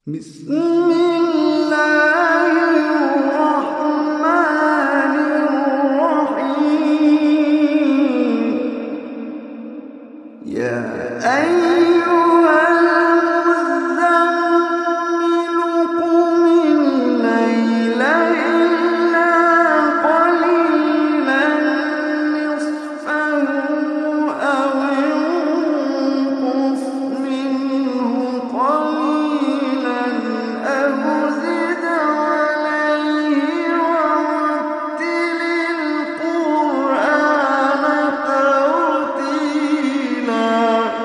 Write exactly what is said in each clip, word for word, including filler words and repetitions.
بسم الله الرحمن الرحيم. يا أيها المزمل قم الليل إلا قليلا نصفه أو انقص منه قليلا أو زد عليه ورتل القرآن ترتيلا.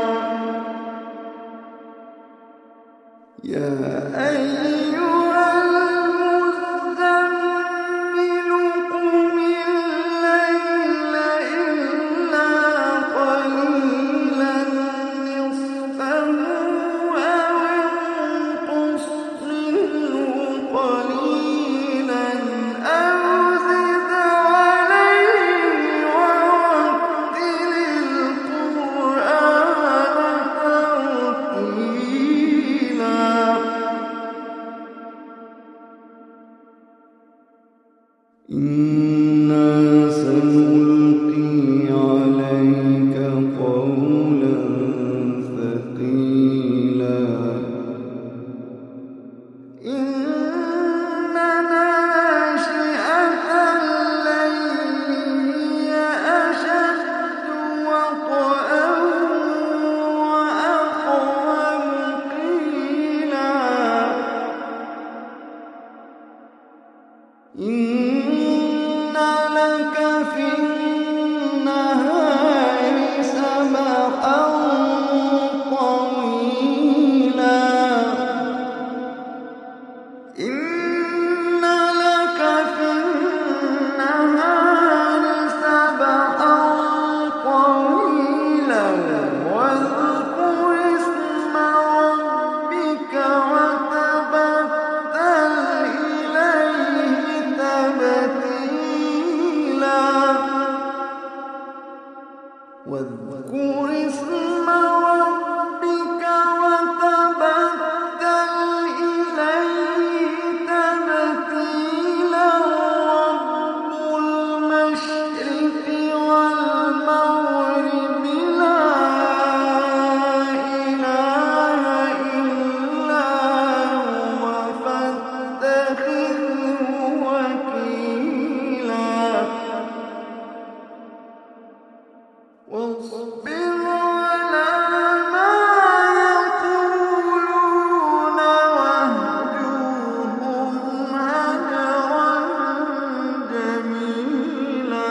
يا أيها المزمل قم الليل إلا قليلا نصفه أو انقص منه قليلا أو زد عليه ورتل القرآن ترتيلا. إنا سنلقي عليك قولا ثقيلا. إن ناشئة الليل هي أشد وطئا وأقوم قيلا. إن لك في النهار سبحا طويلا. إن لك في النهار سبحا طويلا واذكر اسم ربك وتبتل إليه تبتيلا. واذكر اسم ربك وتبتل إليه تبتيلا. رب المشرق والمغرب لا إله إلا هو فاتخذه وكيلا. واصبر على ما يقولون واهجرهم هجرا جميلا.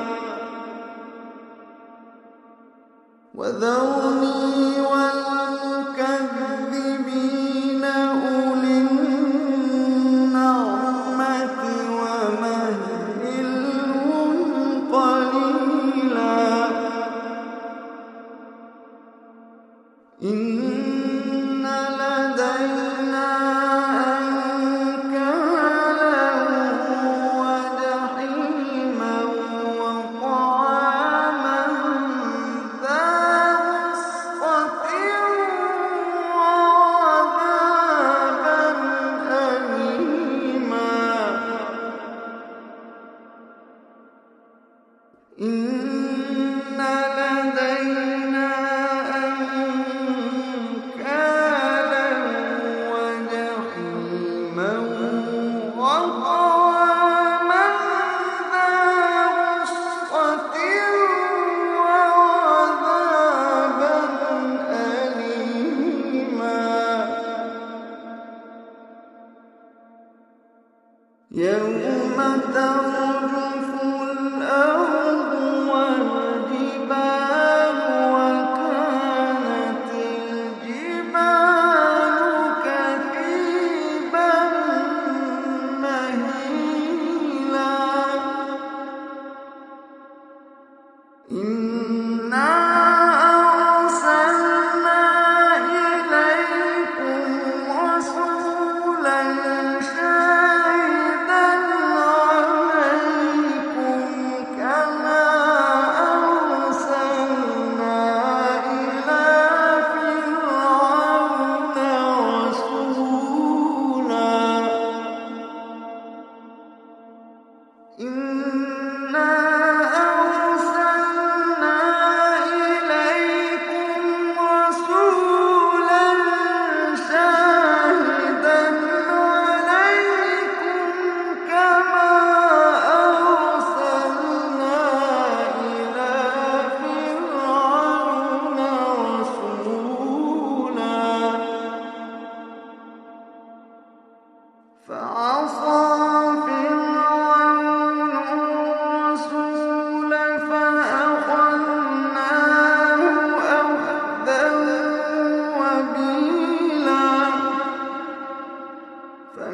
وذرني والمكذبين أولي النعمة ومهلهم قليلا. إن لدينا أنكالا وجحيما وطعاما ذا غصة وعذابا أليما. إن لدينا أنكالا وجحيما وطعاما ذا غصة وعذابا أليما. يوم ترجف الأرض والجبال وكانت الجبال كثيبا مهيلا. إنا أرسلنا إليكم رسولا شاهدا عليكم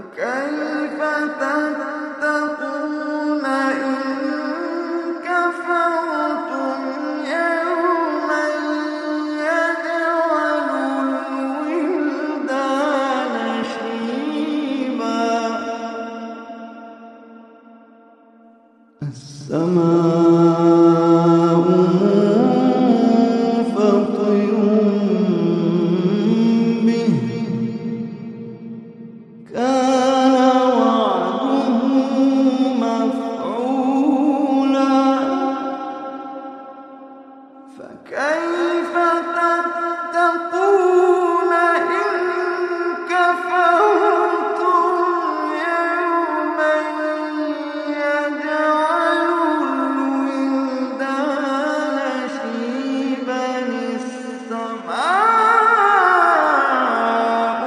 فكيف تتقون إن كفرتم يوما يجعل الولدان شيبا السماء منفطر به كان وعده مفعولا فكيف تتقون إن كفرتم يوما يجعل الولدان شيبا السماء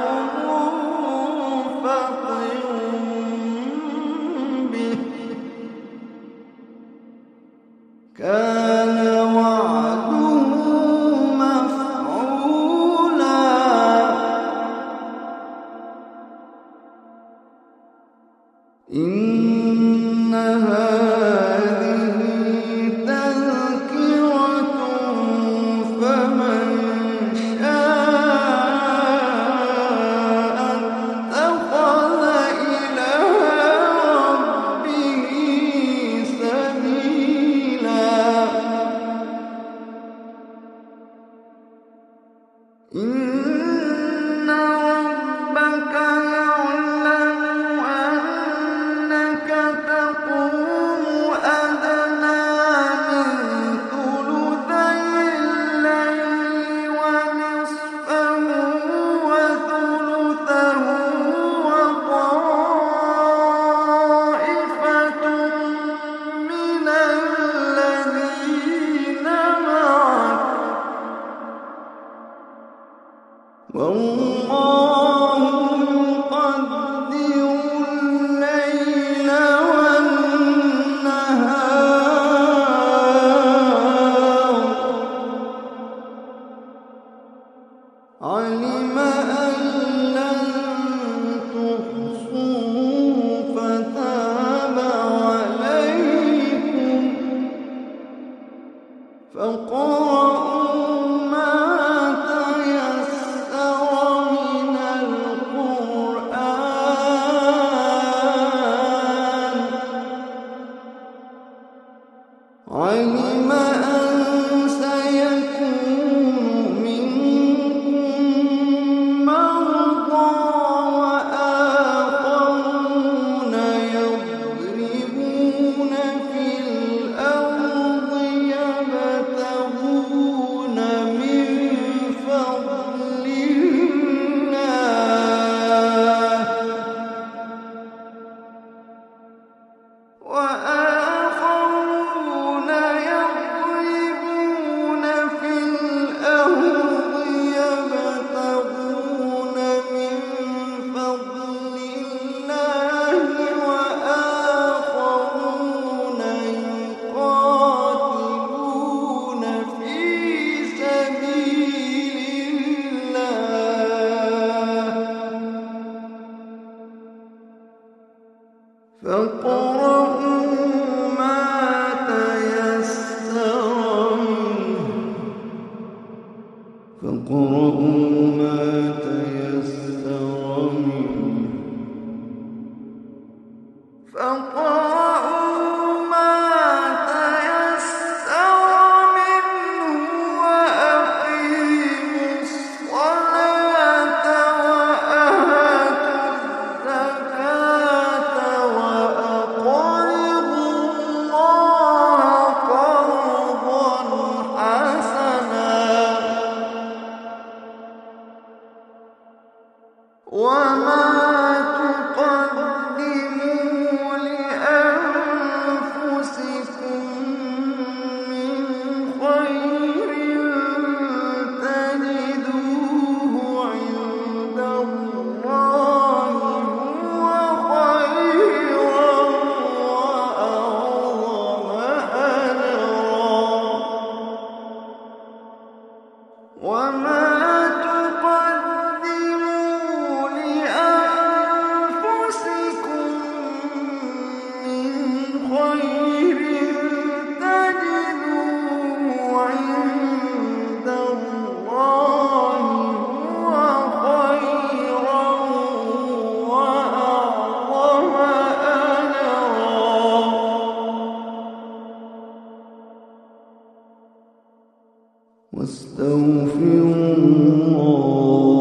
منفطر به كان وعده مفعولا إن هذه تذكرة فمن شاء اتخذ إلى ربه سبيلا إن ربك يعلم أنك تقوم أدنى من ثلثي الليل ونصفه وثلثه وطائفة من الذين معك والله يقدر الليل والنهار علم أن لن تحصوا فتاب عليكم فاقرؤوا ما تيسر من القرآن علم أن سيكون منكم مرضى وآخرون يضربون في الأرض يبتغون من فضل الله وآخرون يضربون في الأرض يبتغون من فضل الله وآخرون يقاتلون في سبيل الله فاقرؤوا ما تيسر منه فاقرؤوا ما تيسر منه فاقرؤوا ما تيسر منه وأقيموا الصلاة وآتوا الزكاة وأقرضوا الله قرضا حسنا وما تقدموا لأنفسكم من خير تجدوه عند الله هو خيرا وأعظم أجرا وما تقدموا لأنفسكم واستغفروا الله